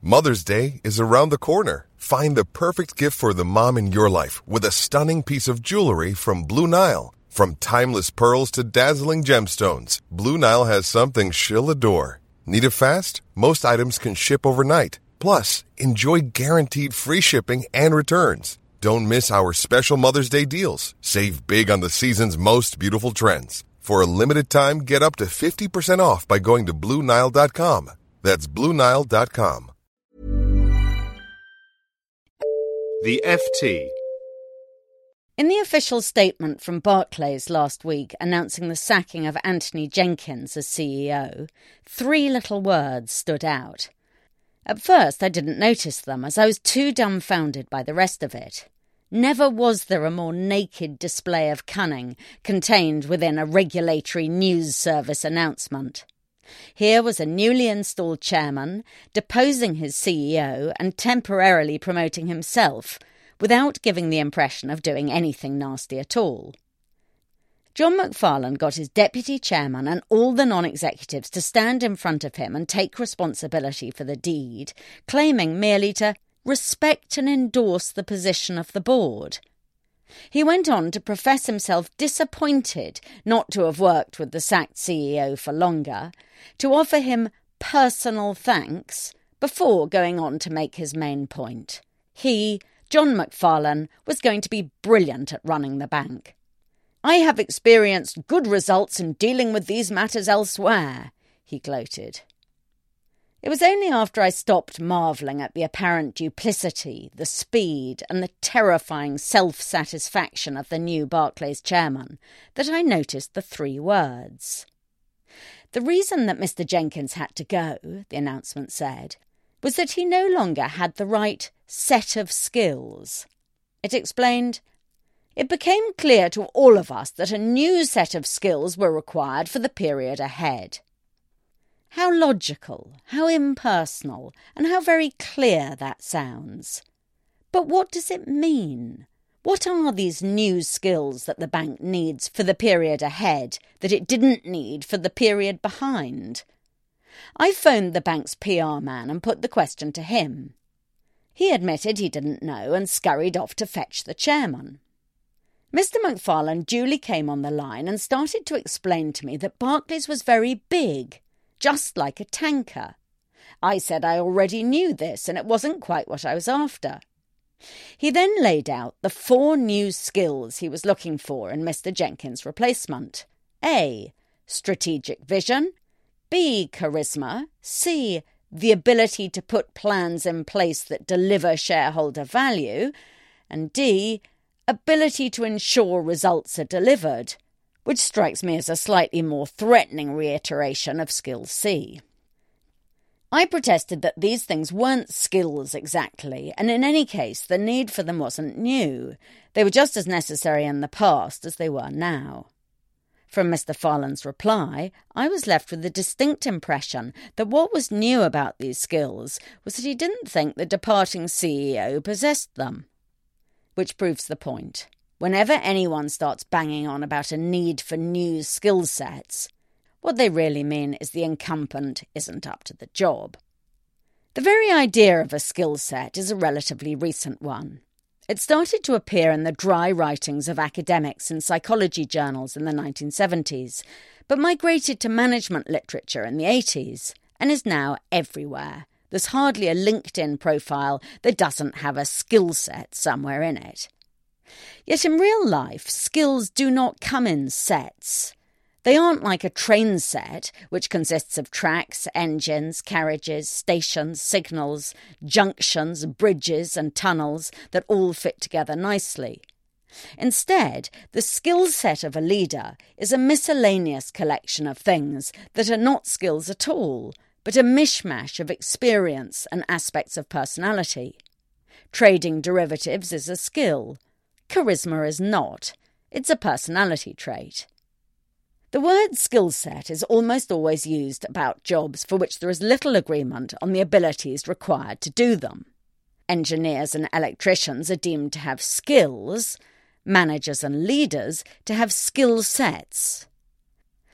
Mother's Day is around the corner. Find the perfect gift for the mom in your life with a stunning piece of jewelry from Blue Nile. From timeless pearls to dazzling gemstones, Blue Nile has something she'll adore. Need it fast? Most items can ship overnight. Plus, enjoy guaranteed free shipping and returns. Don't miss our special Mother's Day deals. Save big on the season's most beautiful trends. For a limited time, get up to 50% off by going to BlueNile.com. That's BlueNile.com. The FT. In the official statement from Barclays last week announcing the sacking of Anthony Jenkins as CEO, 3 little words stood out. At first I didn't notice them as I was too dumbfounded by the rest of it. Never was there a more naked display of cunning contained within a regulatory news service announcement. Here was a newly installed chairman deposing his CEO and temporarily promoting himself without giving the impression of doing anything nasty at all. John McFarlane got his deputy chairman and all the non-executives to stand in front of him and take responsibility for the deed, claiming merely to respect and endorse the position of the board. He went on to profess himself disappointed not to have worked with the sacked CEO for longer, to offer him personal thanks, before going on to make his main point. He, John McFarlane, was going to be brilliant at running the bank. "I have experienced good results in dealing with these matters elsewhere," he gloated. It was only after I stopped marvelling at the apparent duplicity, the speed and the terrifying self-satisfaction of the new Barclays chairman that I noticed the 3 words. The reason that Mr. Jenkins had to go, the announcement said, was that he no longer had the right set of skills. It explained, "It became clear to all of us that a new set of skills were required for the period ahead." How logical, how impersonal, and how very clear that sounds. But what does it mean? What are these new skills that the bank needs for the period ahead that it didn't need for the period behind? I phoned the bank's PR man and put the question to him. He admitted he didn't know and scurried off to fetch the chairman. Mr. McFarlane duly came on the line and started to explain to me that Barclays was very big, just like a tanker. I said I already knew this and it wasn't quite what I was after. He then laid out the 4 new skills he was looking for in Mr. Jenkins' replacement. A. Strategic vision. B. Charisma. C. The ability to put plans in place that deliver shareholder value. And D. Ability to ensure results are delivered, which strikes me as a slightly more threatening reiteration of skill C. I protested that these things weren't skills exactly, and in any case the need for them wasn't new. They were just as necessary in the past as they were now. From Mr. Farland's reply, I was left with the distinct impression that what was new about these skills was that he didn't think the departing CEO possessed them. Which proves the point. Whenever anyone starts banging on about a need for new skill sets, what they really mean is the incumbent isn't up to the job. The very idea of a skill set is a relatively recent one. It started to appear in the dry writings of academics in psychology journals in the 1970s, but migrated to management literature in the 80s, and is now everywhere. There's hardly a LinkedIn profile that doesn't have a skill set somewhere in it. Yet in real life, skills do not come in sets. They aren't like a train set, which consists of tracks, engines, carriages, stations, signals, junctions, bridges and tunnels that all fit together nicely. Instead, the skill set of a leader is a miscellaneous collection of things that are not skills at all, but a mishmash of experience and aspects of personality. Trading derivatives is a skill. Charisma is not. It's a personality trait. The word skill set is almost always used about jobs for which there is little agreement on the abilities required to do them. Engineers and electricians are deemed to have skills, managers and leaders to have skill sets.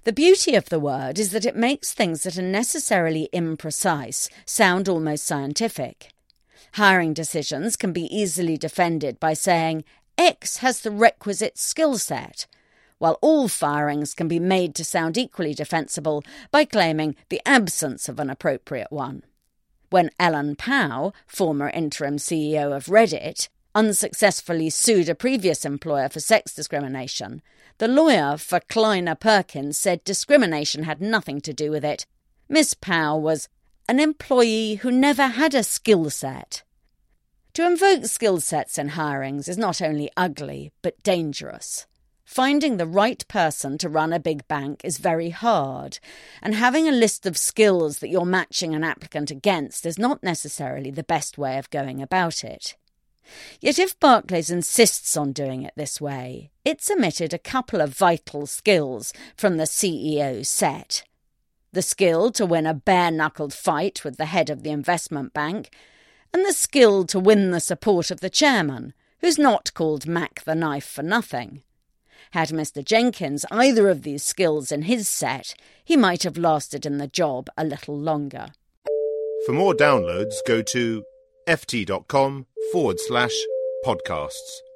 The beauty of the word is that it makes things that are necessarily imprecise sound almost scientific. Hiring decisions can be easily defended by saying X has the requisite skill set, while all firings can be made to sound equally defensible by claiming the absence of an appropriate one. When Ellen Pao, former interim CEO of Reddit, unsuccessfully sued a previous employer for sex discrimination, the lawyer for Kleiner Perkins said discrimination had nothing to do with it. Miss Pao was an employee who never had a skill set. To invoke skill sets in hirings is not only ugly, but dangerous. Finding the right person to run a big bank is very hard, and having a list of skills that you're matching an applicant against is not necessarily the best way of going about it. Yet if Barclays insists on doing it this way, it's omitted a couple of vital skills from the CEO's set. The skill to win a bare-knuckled fight with the head of the investment bank, and the skill to win the support of the chairman, who's not called Mac the Knife for nothing. Had Mr. Jenkins either of these skills in his set, he might have lasted in the job a little longer. For more downloads, go to ft.com/podcasts.